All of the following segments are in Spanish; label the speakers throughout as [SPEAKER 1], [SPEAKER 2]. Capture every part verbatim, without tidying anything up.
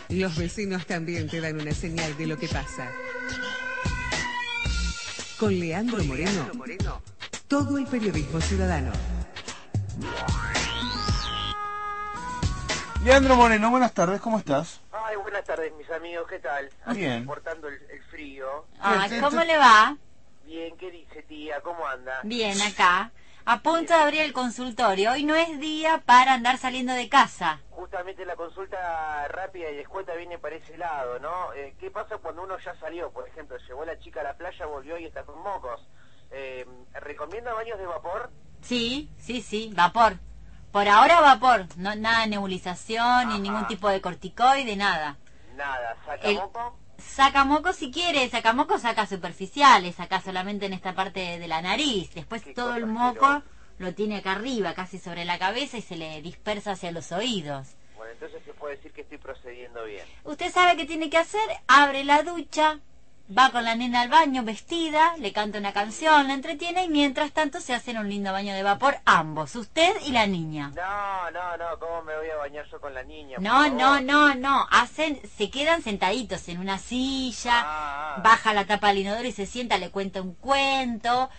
[SPEAKER 1] Los vecinos también te dan una señal de lo que pasa. Con Leandro Moreno, todo el periodismo ciudadano.
[SPEAKER 2] Leandro Moreno, buenas tardes, ¿cómo estás?
[SPEAKER 3] Ay, buenas tardes, mis amigos, ¿qué tal?
[SPEAKER 2] Bien.
[SPEAKER 3] Soportando el, el frío.
[SPEAKER 4] Ay, ¿cómo le va?
[SPEAKER 3] Bien, ¿qué dice, tía? ¿Cómo anda?
[SPEAKER 4] Bien, acá. A punto de abrir el consultorio. Hoy no es día para andar saliendo de casa.
[SPEAKER 3] Justamente la consulta rápida y escueta viene para ese lado, ¿no? Eh, ¿Qué pasa cuando uno ya salió? Por ejemplo, llevó a la chica a la playa, volvió y está con mocos. Eh, ¿Recomienda baños de vapor?
[SPEAKER 4] Sí, sí, sí, vapor. Por ahora vapor. No, nada de nebulización,
[SPEAKER 3] Ajá.
[SPEAKER 4] ni ningún tipo de corticoide, nada.
[SPEAKER 3] Nada, ¿saca
[SPEAKER 4] El-
[SPEAKER 3] moco?
[SPEAKER 4] Saca moco si quiere, saca moco, saca superficiales, saca solamente en esta parte de, de la nariz. Después
[SPEAKER 3] Qué
[SPEAKER 4] todo el
[SPEAKER 3] cosa
[SPEAKER 4] moco
[SPEAKER 3] asquerosa.
[SPEAKER 4] lo tiene acá arriba, casi sobre la cabeza y se le dispersa hacia los oídos.
[SPEAKER 3] Bueno, entonces se puede decir que estoy procediendo bien.
[SPEAKER 4] Usted sabe qué tiene que hacer, abre la ducha, va con la nena al baño vestida, le canta una canción, la entretiene y mientras tanto se hacen un lindo baño de vapor ambos, usted y la niña.
[SPEAKER 3] No, no, no, ¿cómo me voy a bañar yo con la niña? por
[SPEAKER 4] No,
[SPEAKER 3] favor?
[SPEAKER 4] no, no, no, hacen, se quedan sentaditos en una silla,
[SPEAKER 3] Ah, ah.
[SPEAKER 4] baja la tapa del inodoro y se sienta, le cuenta un cuento,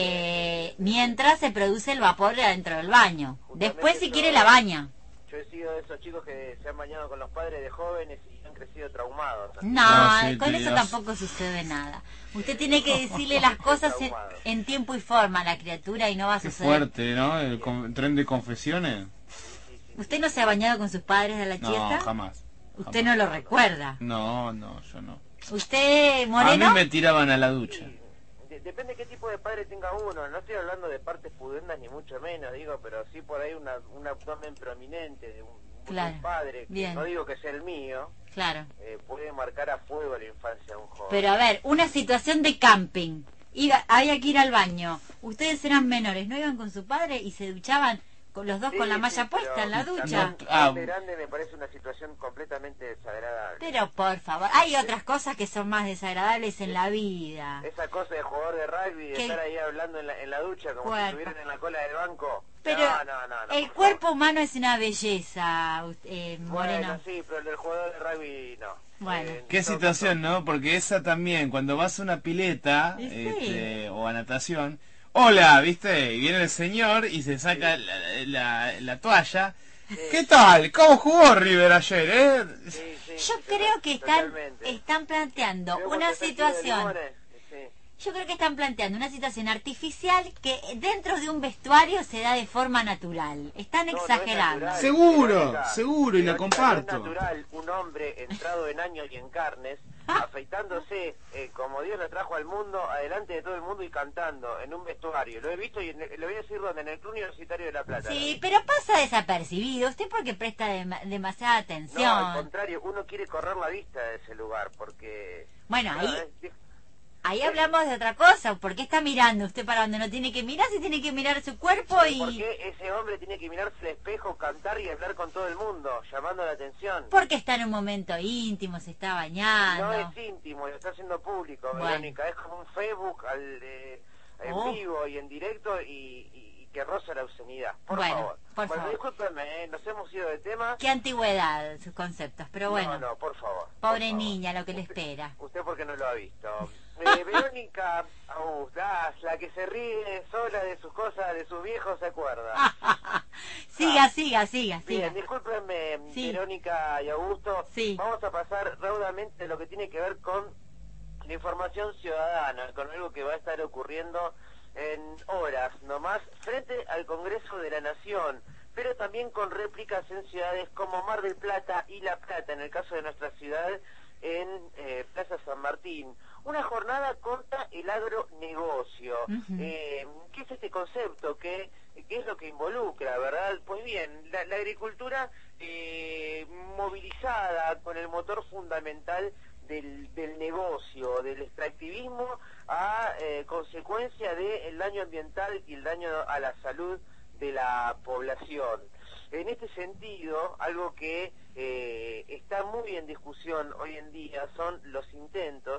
[SPEAKER 4] eh, mientras se produce el vapor adentro del baño. Después si quiere la baña.
[SPEAKER 3] Yo he sido de esos chicos que se han bañado con los padres de jóvenes y han crecido traumados.
[SPEAKER 4] No,
[SPEAKER 2] No, sí,
[SPEAKER 4] con
[SPEAKER 2] tío.
[SPEAKER 4] eso tampoco sucede nada. Usted tiene que decirle las cosas en, en tiempo y forma a la criatura y no va a
[SPEAKER 2] Qué
[SPEAKER 4] suceder.
[SPEAKER 2] fuerte, ¿no? El con- tren de confesiones.
[SPEAKER 4] ¿Usted no se ha bañado con sus padres de la
[SPEAKER 2] No,
[SPEAKER 4] chiesta?
[SPEAKER 2] jamás.
[SPEAKER 4] Usted
[SPEAKER 2] jamás.
[SPEAKER 4] no lo recuerda.
[SPEAKER 2] No, no, yo no.
[SPEAKER 4] ¿Usted,
[SPEAKER 2] A
[SPEAKER 4] Moreno?
[SPEAKER 2] mí me tiraban a la ducha.
[SPEAKER 3] De- depende qué tipo de padre tenga uno. No estoy hablando de partes pudendas ni mucho menos, digo, pero sí por ahí una, un abdomen prominente de un, un
[SPEAKER 4] Claro,
[SPEAKER 3] padre, que
[SPEAKER 4] bien.
[SPEAKER 3] no digo que sea el mío,
[SPEAKER 4] Claro.
[SPEAKER 3] eh, puede marcar a fuego la infancia de un joven.
[SPEAKER 4] Pero a ver, una situación de camping. Iba, había que ir al baño. Ustedes eran menores, ¿no iban con su padre y se duchaban con los dos
[SPEAKER 3] Sí,
[SPEAKER 4] con la
[SPEAKER 3] sí,
[SPEAKER 4] malla
[SPEAKER 3] pero
[SPEAKER 4] puesta en la
[SPEAKER 3] también
[SPEAKER 4] ducha?
[SPEAKER 2] Ah.
[SPEAKER 3] de grande me parece una situación completamente desagradable.
[SPEAKER 4] Pero por favor, hay otras cosas que son más desagradables en la vida.
[SPEAKER 3] Esa cosa de jugador de rugby, de
[SPEAKER 4] ¿Qué?
[SPEAKER 3] estar ahí hablando en la, en la ducha como
[SPEAKER 4] Cuerpo.
[SPEAKER 3] si estuvieran en la cola del banco.
[SPEAKER 4] Pero
[SPEAKER 3] no, no, no, no,
[SPEAKER 4] el
[SPEAKER 3] por
[SPEAKER 4] cuerpo
[SPEAKER 3] favor.
[SPEAKER 4] humano es una belleza, eh, Moreno.
[SPEAKER 3] Bueno, sí, pero el del jugador de rugby no.
[SPEAKER 4] Bueno.
[SPEAKER 3] Eh,
[SPEAKER 2] Qué
[SPEAKER 3] todo-
[SPEAKER 2] situación, ¿no? Porque esa también, cuando vas a una pileta
[SPEAKER 4] Y sí.
[SPEAKER 2] este, o a natación, hola, ¿viste? Y viene el señor y se saca la, la- la toalla. ¿Qué tal? ¿Cómo jugó River ayer, eh?
[SPEAKER 3] Sí, sí,
[SPEAKER 4] Yo
[SPEAKER 3] sí,
[SPEAKER 4] creo que están,
[SPEAKER 3] totalmente.
[SPEAKER 4] están planteando
[SPEAKER 3] Veo
[SPEAKER 4] una
[SPEAKER 3] cuando está
[SPEAKER 4] situación...
[SPEAKER 3] Gil de Limones, sí.
[SPEAKER 4] Yo creo que están planteando una situación artificial que dentro de un vestuario se da de forma natural. Están
[SPEAKER 3] No, no es
[SPEAKER 4] exagerando.
[SPEAKER 3] natural.
[SPEAKER 2] Seguro,
[SPEAKER 3] Verónica,
[SPEAKER 2] seguro, y la
[SPEAKER 3] Verónica,
[SPEAKER 2] comparto.
[SPEAKER 3] No es natural un hombre entrado en años y en carnes, afeitándose eh, como Dios lo trajo al mundo, adelante de todo el mundo y cantando en un vestuario. Lo he visto y en el- lo voy a decir donde, en el Club Universitario de La Plata.
[SPEAKER 4] Sí, pero pasa desapercibido. ¿Usted porque presta dema- demasiada
[SPEAKER 3] No, al
[SPEAKER 4] atención?
[SPEAKER 3] contrario, uno quiere correr la vista de ese lugar, porque...
[SPEAKER 4] Bueno,
[SPEAKER 3] nada,
[SPEAKER 4] ahí,
[SPEAKER 3] es-
[SPEAKER 4] ahí hablamos de otra cosa. ¿Por qué está mirando usted para donde no tiene que mirar? Si tiene que mirar su cuerpo
[SPEAKER 3] ¿Por
[SPEAKER 4] y...
[SPEAKER 3] qué ese hombre tiene que mirarse al espejo, cantar y hablar con todo el mundo, llamando la atención?
[SPEAKER 4] Porque está en un momento íntimo, se está
[SPEAKER 3] No
[SPEAKER 4] bañando.
[SPEAKER 3] es íntimo, lo está haciendo público,
[SPEAKER 4] Bueno.
[SPEAKER 3] Verónica. Es como un Facebook al, eh, en
[SPEAKER 4] Oh.
[SPEAKER 3] vivo y en directo y, y- y que roza la obscenidad. Por
[SPEAKER 4] Bueno,
[SPEAKER 3] favor.
[SPEAKER 4] por
[SPEAKER 3] bueno,
[SPEAKER 4] favor.
[SPEAKER 3] discúlpeme, eh, nos hemos ido de tema.
[SPEAKER 4] Qué antigüedad sus conceptos, pero bueno.
[SPEAKER 3] No, no, por favor. por
[SPEAKER 4] Pobre
[SPEAKER 3] favor.
[SPEAKER 4] niña, lo que le
[SPEAKER 3] Usted-
[SPEAKER 4] espera.
[SPEAKER 3] Usted porque no lo ha visto. Eh, Verónica Augustás, la que se ríe sola de sus cosas, de sus viejos, se acuerda.
[SPEAKER 4] siga, siga, siga, siga.
[SPEAKER 3] Bien, discúlpenme,
[SPEAKER 4] Sí.
[SPEAKER 3] Verónica y Augusto.
[SPEAKER 4] Sí.
[SPEAKER 3] Vamos a pasar raudamente lo que tiene que ver con la información ciudadana, con algo que va a estar ocurriendo en horas nomás, frente al Congreso de la Nación, pero también con réplicas en ciudades como Mar del Plata y La Plata, en el caso de nuestra ciudad, en eh, Plaza San Martín. Una jornada contra el agronegocio.
[SPEAKER 4] Ujú.
[SPEAKER 3] Eh, ¿Qué es este concepto? ¿Qué, qué es lo que involucra, verdad? Pues bien, la, la agricultura eh, movilizada con el motor fundamental del, del negocio, del extractivismo, a eh, consecuencia del daño ambiental y el daño a la salud de la población. En este sentido, algo que eh, está muy en discusión hoy en día son los intentos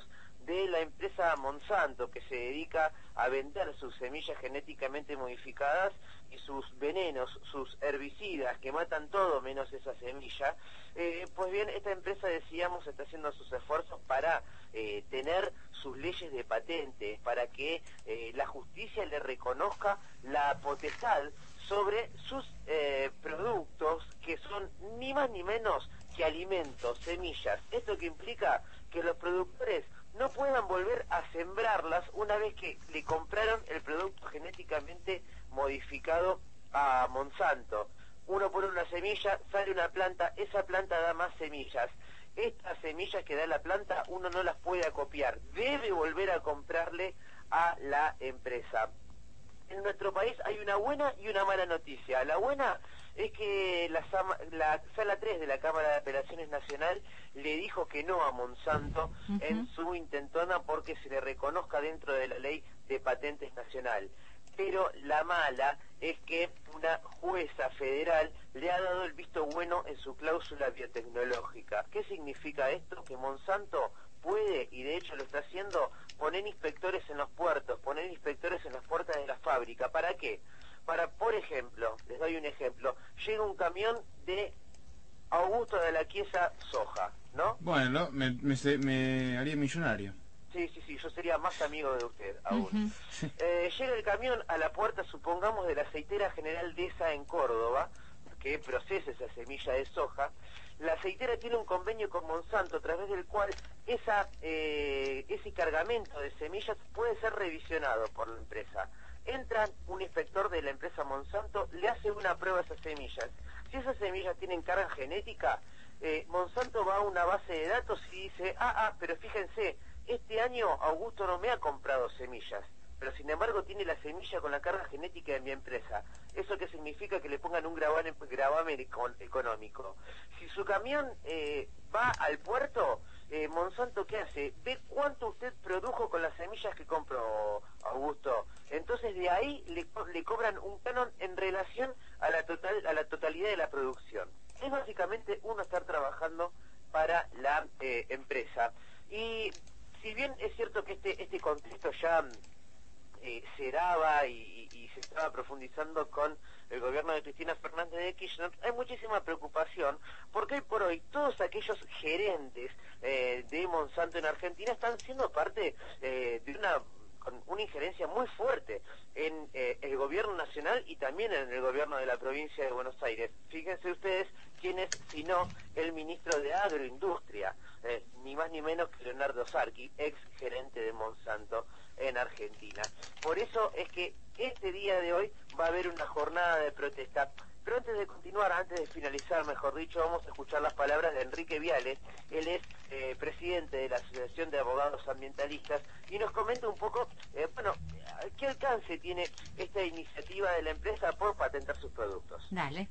[SPEAKER 3] de la empresa Monsanto, que se dedica a vender sus semillas genéticamente modificadas y sus venenos, sus herbicidas que matan todo menos esa semilla. Eh, pues bien, esta empresa, decíamos, está haciendo sus esfuerzos para eh, tener sus leyes de patente, para que eh, la justicia le reconozca la potestad sobre sus eh, productos, que son ni más ni menos que alimentos, semillas. Esto que implica que los productores no puedan volver a sembrarlas una vez que le compraron el producto genéticamente modificado a Monsanto. Uno pone una semilla, sale una planta, esa planta da más semillas. Estas semillas que da la planta uno no las puede acopiar, debe volver a comprarle a la empresa. En nuestro país hay una buena y una mala noticia. La buena es que la, la Sala tres de la Cámara de Apelaciones Nacional le dijo que no a Monsanto uh-huh. en su intentona porque se le reconozca dentro de la ley de patentes nacional. Pero la mala es que una jueza federal le ha dado el visto bueno en su cláusula biotecnológica. ¿Qué significa esto? Que Monsanto puede, y de hecho lo está haciendo, poner inspectores en los puertos, poner inspectores en las puertas de la fábrica. ¿Para qué? Para, por ejemplo, les doy un ejemplo, llega un camión de Augusto de la Chiesa soja, ¿no?
[SPEAKER 2] Bueno, me, me, me haría millonario.
[SPEAKER 3] Sí, sí, sí, yo sería más amigo de usted aún. Uh-huh. eh, llega el camión a la puerta, supongamos, de la aceitera General Deza en Córdoba, que procesa esa semilla de soja. La aceitera tiene un convenio con Monsanto a través del cual esa, eh, ese cargamento de semillas puede ser revisionado por la empresa. Entra un inspector de la empresa Monsanto, le hace una prueba a esas semillas. Si esas semillas tienen carga genética, eh, Monsanto va a una base de datos y dice, ah, ah, pero fíjense, este año Augusto no me ha comprado semillas, pero sin embargo tiene la semilla con la carga genética de mi empresa. ¿Eso qué significa? Que le pongan un gravamen, gravamen económico. Si su camión eh, va al puerto, eh, Monsanto, ¿qué hace? Ve cuánto usted produjo con las semillas que compró, Augusto. Entonces de ahí le, le cobran un canon en relación a la, total, a la totalidad de la producción. Es básicamente uno estar trabajando para la eh, empresa. Y si bien es cierto que este, este contexto ya eh, se daba y, y se estaba profundizando con el gobierno de Cristina Fernández de Kirchner, hay muchísima preocupación porque hoy por hoy todos aquellos gerentes eh, de Monsanto en Argentina están siendo parte eh, de una con una injerencia muy fuerte en eh, el gobierno nacional y también en el gobierno de la provincia de Buenos Aires. Fíjense ustedes quién es, sino el ministro de Agroindustria, eh, ni más ni menos que Leonardo Sarchi, ex gerente de Monsanto en Argentina. Por eso es que este día de hoy va a haber una jornada de protesta. Pero antes de continuar, antes de finalizar, mejor dicho, vamos a escuchar las palabras de Enrique Viales. Él es eh, presidente de la Asociación de Abogados Ambientalistas y nos comenta un poco, eh, bueno, qué alcance tiene esta iniciativa de la empresa por patentar sus productos.
[SPEAKER 4] Dale.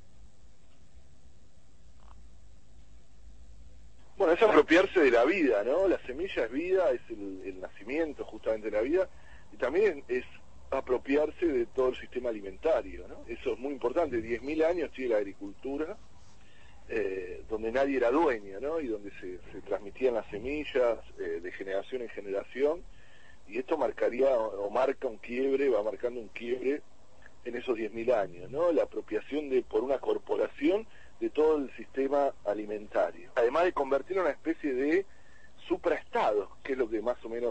[SPEAKER 5] Bueno, es apropiarse de la vida, ¿no? La semilla es vida, es el, el nacimiento justamente de la vida, y también es apropiarse de todo el sistema alimentario, ¿no? Eso es muy importante. diez mil años tiene la agricultura, eh, donde nadie era dueño, ¿no? Y donde se, se transmitían las semillas eh, de generación en generación, y esto marcaría o marca un quiebre, va marcando un quiebre en esos diez mil años, ¿no? La apropiación de por una corporación de todo el sistema alimentario, además de convertirlo en una especie de supraestado, que es lo que más o menos.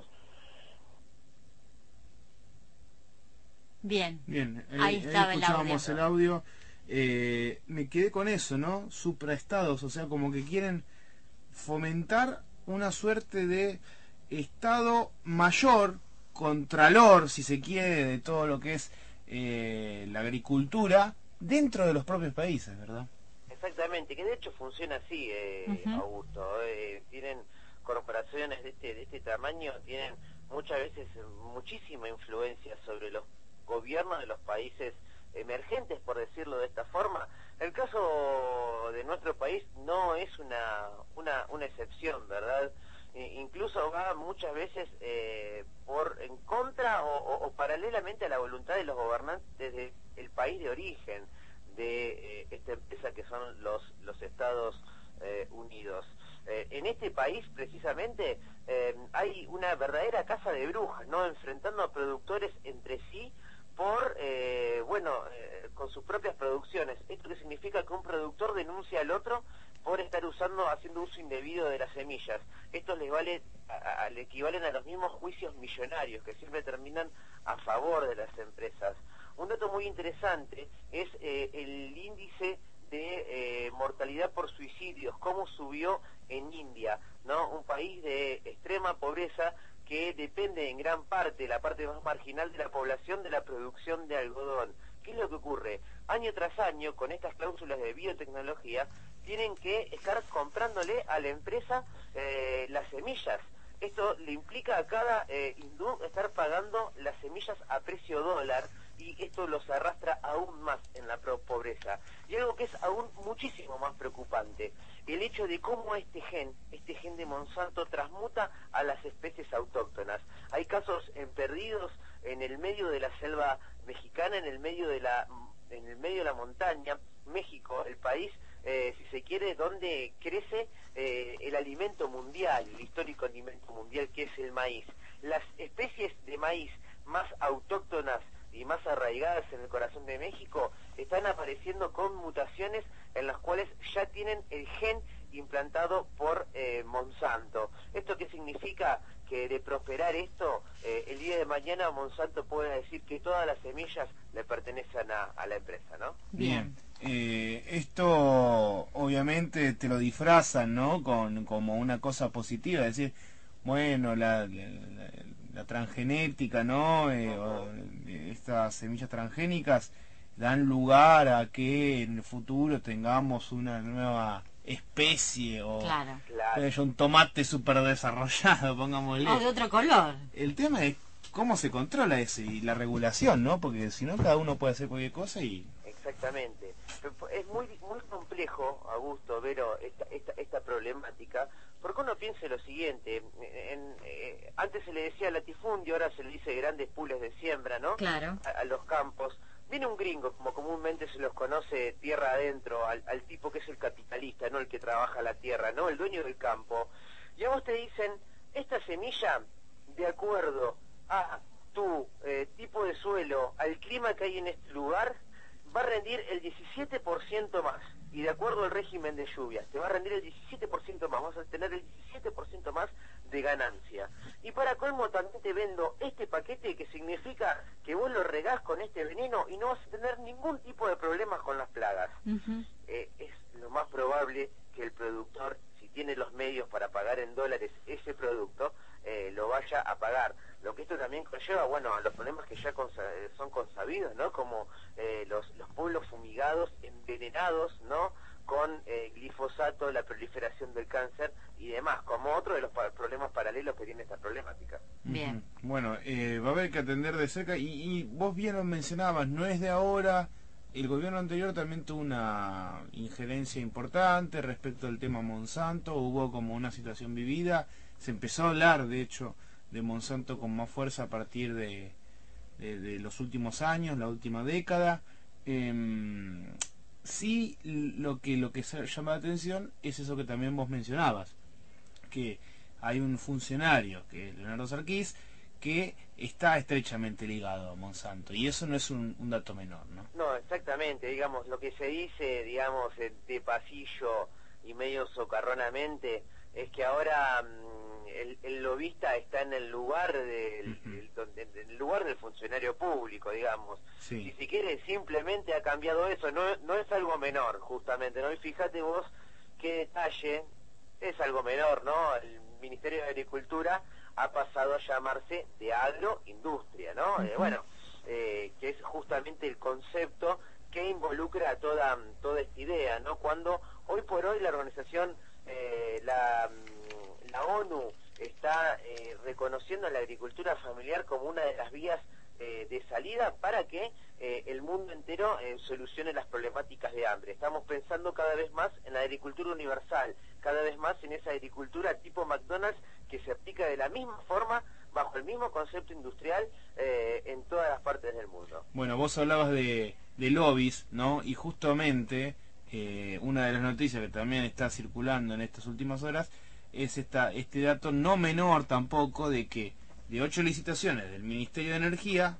[SPEAKER 4] Bien,
[SPEAKER 2] Bien, eh,
[SPEAKER 4] ahí estaba
[SPEAKER 2] ahí
[SPEAKER 4] el
[SPEAKER 2] escuchábamos
[SPEAKER 4] audio.
[SPEAKER 2] el audio. Eh, me quedé con eso, ¿no? Supraestados, o sea, como que quieren fomentar una suerte de estado mayor, contralor, si se quiere, de todo lo que es eh, la agricultura dentro de los propios países, ¿verdad?
[SPEAKER 3] Exactamente, que de hecho funciona así, eh, uh-huh. Augusto. Eh, tienen corporaciones de este, de este tamaño, tienen muchas veces muchísima influencia sobre los gobiernos de los países emergentes, por decirlo de esta forma. El caso de nuestro país no es una, una, una excepción, ¿verdad? E incluso va muchas veces eh, por en contra o, o, o paralelamente a la voluntad de los gobernantes del país de origen de eh, esta empresa que son los, los Estados eh, Unidos. Eh, en este país, precisamente, eh, hay una verdadera caza de brujas, ¿no? Enfrentando a productores entre sí por, eh, bueno, eh, con sus propias producciones. Esto que significa que un productor denuncia al otro por estar usando, haciendo uso indebido de las semillas. Esto les vale, a, a, le equivalen a los mismos juicios millonarios que siempre terminan a favor de las empresas. Un dato muy interesante es eh, el índice de eh, mortalidad por suicidios, cómo subió en India, ¿no? Un país de extrema pobreza que depende en gran parte, la parte más marginal de la población, de la producción de algodón. ¿Qué es lo que ocurre? Año tras año, con estas cláusulas de biotecnología, tienen que estar comprándole a la empresa eh, las semillas. Esto le implica a cada eh, hindú estar pagando las semillas a precio dólar, y esto los arrastra aún más en la pobreza. Y algo que es aún muchísimo más preocupante, el hecho de cómo este gen, este gen de Monsanto, transmuta a las especies autóctonas. Hay casos en perdidos en el medio de la selva mexicana, en el medio de la, en el medio de la montaña. México, el país, eh, si se quiere, donde crece eh, el alimento mundial, el histórico alimento mundial, que es el maíz. Las especies de maíz más autóctonas y más arraigadas en el corazón de México están apareciendo con mutaciones en las cuales ya tienen el gen implantado por eh, Monsanto. ¿Esto qué significa? Que de prosperar esto, eh, el día de mañana Monsanto puede decir que todas las semillas le pertenecen a, a la empresa, ¿no?
[SPEAKER 2] Bien. Eh, esto obviamente te lo disfrazan, ¿no? Con, como una cosa positiva, es decir, bueno, la, la, la, la transgenética, ¿no? Eh, o, estas semillas transgénicas dan lugar a que en el futuro tengamos una nueva especie o
[SPEAKER 4] claro.
[SPEAKER 3] Claro.
[SPEAKER 2] un tomate súper desarrollado, pongámosle.
[SPEAKER 4] O de otro color.
[SPEAKER 2] El tema es cómo se controla eso y la regulación, ¿no? Porque si no, cada uno puede hacer cualquier cosa y...
[SPEAKER 3] Exactamente. Es muy muy complejo, Augusto, Vero, esta, esta, esta problemática, porque uno piensa lo siguiente, en, eh, antes se le decía latifundio, ahora se le dice grandes pools de siembra, ¿no?
[SPEAKER 4] Claro.
[SPEAKER 3] A, a los campos. Viene un gringo, como comúnmente se los conoce tierra adentro, al, al tipo que es el capitalista, no el que trabaja la tierra, no el dueño del campo, y a vos te dicen, esta semilla, de acuerdo a tu eh, tipo de suelo, al clima que hay en este lugar, va a rendir el diecisiete por ciento más, y de acuerdo al régimen de lluvias, te va a rendir el diecisiete por ciento más, vas a tener el diecisiete por ciento más de ganancia. Y para colmo también te vendo este paquete que significa que vos lo regás con este veneno y no vas a tener ningún tipo de problemas con las plagas.
[SPEAKER 4] Uh-huh.
[SPEAKER 3] Eh, es lo más probable que el productor, si tiene los medios para pagar en dólares ese producto, eh, lo vaya a pagar. Lo que esto también conlleva, bueno, a los problemas que ya consa son consabidos, ¿no? Como eh, los, los pueblos fumigados, envenenados, ¿no? Con eh, glifosato, la proliferación del cáncer y demás, como otro de los pa problemas paralelos que tiene esta problemática.
[SPEAKER 4] Bien.
[SPEAKER 2] Uh-huh. Bueno, eh, va a haber que atender de cerca y, y vos bien lo mencionabas, no es de ahora. El gobierno anterior también tuvo una injerencia importante respecto al tema Monsanto, hubo como una situación vivida, se empezó a hablar de hecho de Monsanto con más fuerza a partir de, de, de los últimos años, la última década. Eh, sí, lo que lo que llama la atención es eso que también vos mencionabas, que hay un funcionario, que es Leonardo Sarkis, que está estrechamente ligado a Monsanto, y eso no es un, un dato menor, ¿no?
[SPEAKER 3] No, exactamente, digamos, lo que se dice, digamos, de pasillo y medio socarronamente, es que ahora mmm, el, el lobista está en el lugar del, uh-huh. el, donde, en el lugar del funcionario público, digamos.
[SPEAKER 2] Sí.
[SPEAKER 3] Y si quiere, simplemente ha cambiado eso, no, no es algo menor, justamente, ¿no? Y fíjate vos qué detalle, es algo menor, ¿no? El Ministerio de Agricultura ha pasado a llamarse de agroindustria, ¿no? Uh-huh. eh, bueno, eh, que es justamente el concepto que involucra a toda, toda esta idea, ¿no? Cuando hoy por hoy la organización, eh, la, la ONU está eh, reconociendo la agricultura familiar como una de las vías eh, de salida para que eh, el mundo entero eh, solucione las problemáticas de hambre. Estamos pensando cada vez más en la agricultura universal, cada vez más en esa agricultura tipo McDonald's que se aplica de la misma forma, bajo el mismo concepto industrial eh, en todas las partes del mundo.
[SPEAKER 2] Bueno, vos hablabas de, de lobbies, ¿no? Y justamente eh, una de las noticias que también está circulando en estas últimas horas es esta este dato no menor tampoco de que de ocho licitaciones del Ministerio de Energía,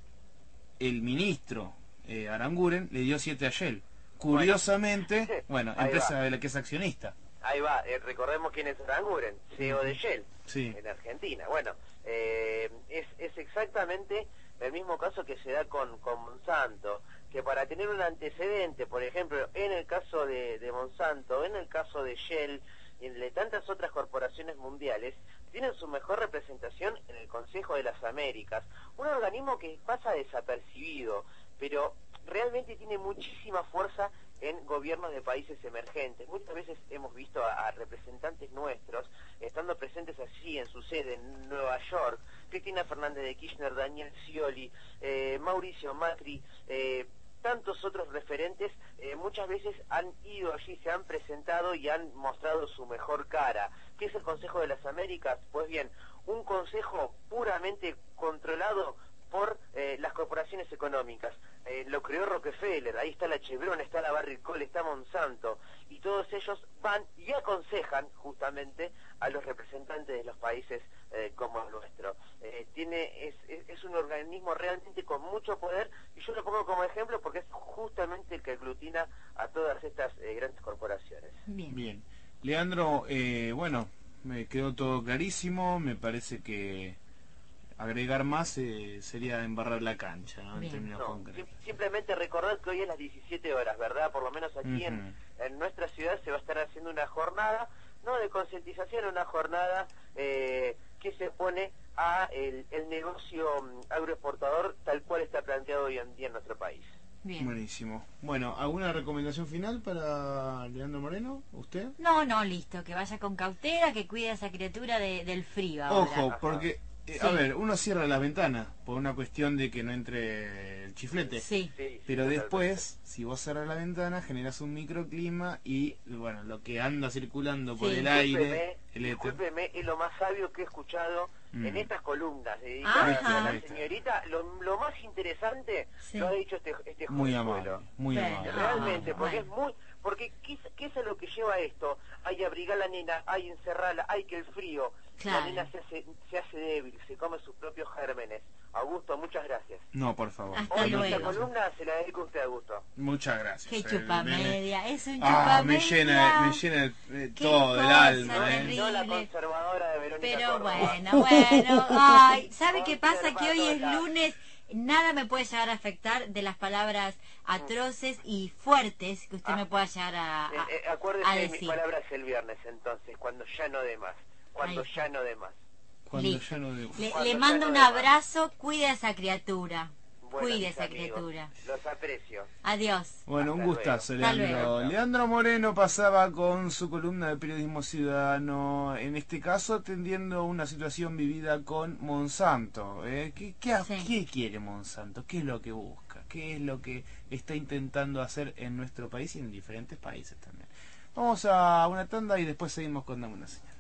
[SPEAKER 2] el ministro eh, Aranguren le dio siete a Shell. Curiosamente, bueno,
[SPEAKER 3] Ahí
[SPEAKER 2] empresa
[SPEAKER 3] va.
[SPEAKER 2] de la que es accionista.
[SPEAKER 3] Ahí va, eh, recordemos quién es Aranguren, C E O de Shell,
[SPEAKER 2] Sí.
[SPEAKER 3] en Argentina. Bueno, eh, es, es exactamente el mismo caso que se da con, con Monsanto, que para tener un antecedente, por ejemplo, en el caso de, de Monsanto, en el caso de Shell y de tantas otras corporaciones mundiales, tienen su mejor representación en el Consejo de las Américas, un organismo que pasa desapercibido, pero realmente tiene muchísima fuerza en gobiernos de países emergentes. Muchas veces hemos visto a, a representantes nuestros estando presentes allí en su sede en Nueva York, Cristina Fernández de Kirchner, Daniel Scioli, eh, Mauricio Macri, eh, tantos otros referentes, eh, muchas veces han ido allí, se han presentado y han mostrado su mejor cara. ¿Qué es el Consejo de las Américas? Pues bien, un consejo puramente controlado por eh, las corporaciones económicas. Eh, lo creó Rockefeller, ahí está la Chevron, está la Barrick Gold, está Monsanto, y todos ellos van y aconsejan justamente a los representantes de los países eh, como el nuestro. Eh, tiene es, es, es un organismo realmente con mucho poder, y yo lo pongo como ejemplo porque es justamente el que aglutina a todas estas eh, grandes corporaciones.
[SPEAKER 4] Bien.
[SPEAKER 2] Bien. Leandro, eh, bueno, me quedó todo clarísimo, me parece que agregar más eh, sería embarrar la cancha, ¿no? En
[SPEAKER 4] Bien.
[SPEAKER 2] términos
[SPEAKER 3] No,
[SPEAKER 2] concretos.
[SPEAKER 3] sim- simplemente recordar que hoy es las diecisiete horas, ¿verdad? Por lo menos aquí en,
[SPEAKER 2] Ujú.
[SPEAKER 3] en nuestra ciudad se va a estar haciendo una jornada, no de concientización, una jornada eh, que se pone a el, el negocio mm, agroexportador tal cual está planteado hoy en día en nuestro país.
[SPEAKER 4] Bien.
[SPEAKER 2] Buenísimo. Bueno, ¿alguna recomendación final para Leandro Moreno? ¿Usted?
[SPEAKER 4] No, no, listo, que vaya con cautela, que cuide a esa criatura de, del frío ahora.
[SPEAKER 2] Ojo, porque, eh, a
[SPEAKER 4] Sí.
[SPEAKER 2] ver, uno cierra las ventanas por una cuestión de que no entre el chiflete.
[SPEAKER 4] Sí.
[SPEAKER 3] Sí, sí,
[SPEAKER 2] Pero
[SPEAKER 3] totalmente.
[SPEAKER 2] después, si vos cerras la ventana, generas un microclima y, bueno, lo que anda circulando por
[SPEAKER 4] Sí.
[SPEAKER 2] el aire,
[SPEAKER 3] Discúlpeme,
[SPEAKER 2] el éter.
[SPEAKER 3] discúlpeme, es lo más sabio que he escuchado
[SPEAKER 2] Mm.
[SPEAKER 3] en estas columnas dedicadas
[SPEAKER 4] Ajá.
[SPEAKER 3] a la señorita. Lo, lo más interesante
[SPEAKER 4] Sí.
[SPEAKER 3] lo ha dicho este, este
[SPEAKER 2] Muy
[SPEAKER 3] jovenzuelo.
[SPEAKER 2] amable, muy
[SPEAKER 4] Bueno.
[SPEAKER 2] amable.
[SPEAKER 3] Realmente,
[SPEAKER 4] Ah,
[SPEAKER 3] porque
[SPEAKER 4] bueno.
[SPEAKER 3] es muy, porque ¿qué, es- qué es a lo que lleva esto? Hay que abrigar a la nena, hay encerrarla, hay que el frío,
[SPEAKER 4] Claro.
[SPEAKER 3] la nena se hace, se hace débil, se come sus propios gérmenes. Augusto, muchas gracias.
[SPEAKER 2] No, por favor.
[SPEAKER 4] Hasta
[SPEAKER 3] Hoy
[SPEAKER 4] luego.
[SPEAKER 3] esta columna se la dedico a usted, Augusto.
[SPEAKER 2] Muchas gracias.
[SPEAKER 4] Qué
[SPEAKER 2] eh,
[SPEAKER 4] chupamedia, es un
[SPEAKER 2] Ah, me
[SPEAKER 4] chupamedia.
[SPEAKER 2] llena, me llena eh,
[SPEAKER 4] Qué
[SPEAKER 2] todo el
[SPEAKER 4] cosa
[SPEAKER 2] alma. eh.
[SPEAKER 4] terrible.
[SPEAKER 3] No la conservadora de Verónica
[SPEAKER 4] Pero
[SPEAKER 3] Córdoba.
[SPEAKER 4] bueno, bueno, ay, ¿sabe qué pasa?
[SPEAKER 3] Conserva
[SPEAKER 4] Que hoy es
[SPEAKER 3] toda.
[SPEAKER 4] lunes, nada me puede llegar a afectar de las palabras atroces y fuertes que usted
[SPEAKER 3] Ah.
[SPEAKER 4] me pueda llegar a, a,
[SPEAKER 3] Eh, eh, acuérdese
[SPEAKER 4] a
[SPEAKER 3] de mis
[SPEAKER 4] decir.
[SPEAKER 3] palabras el viernes, entonces, cuando ya no dé más. Cuando
[SPEAKER 4] Ahí.
[SPEAKER 3] ya no dé más.
[SPEAKER 2] Cuando
[SPEAKER 4] Listo.
[SPEAKER 2] ya no debo.
[SPEAKER 4] Le,
[SPEAKER 3] Cuando
[SPEAKER 4] le
[SPEAKER 3] ya
[SPEAKER 4] mando
[SPEAKER 3] no
[SPEAKER 4] un
[SPEAKER 3] dé más.
[SPEAKER 4] abrazo, cuide a esa criatura,
[SPEAKER 3] Bueno,
[SPEAKER 4] cuide a
[SPEAKER 3] mis
[SPEAKER 4] esa
[SPEAKER 3] amigos,
[SPEAKER 4] criatura.
[SPEAKER 3] los aprecio.
[SPEAKER 4] Adiós.
[SPEAKER 2] Bueno, un
[SPEAKER 3] Hasta
[SPEAKER 2] gustazo,
[SPEAKER 4] luego. Hasta
[SPEAKER 2] Leandro.
[SPEAKER 4] luego.
[SPEAKER 2] Leandro Moreno pasaba con su columna de Periodismo Ciudadano, en este caso atendiendo una situación vivida con Monsanto. ¿eh? ¿Qué, qué,
[SPEAKER 4] Sí.
[SPEAKER 2] qué quiere Monsanto? ¿Qué es lo que busca? ¿Qué es lo que está intentando hacer en nuestro país y en diferentes países también? Vamos a una tanda y después seguimos con Dame una Señal.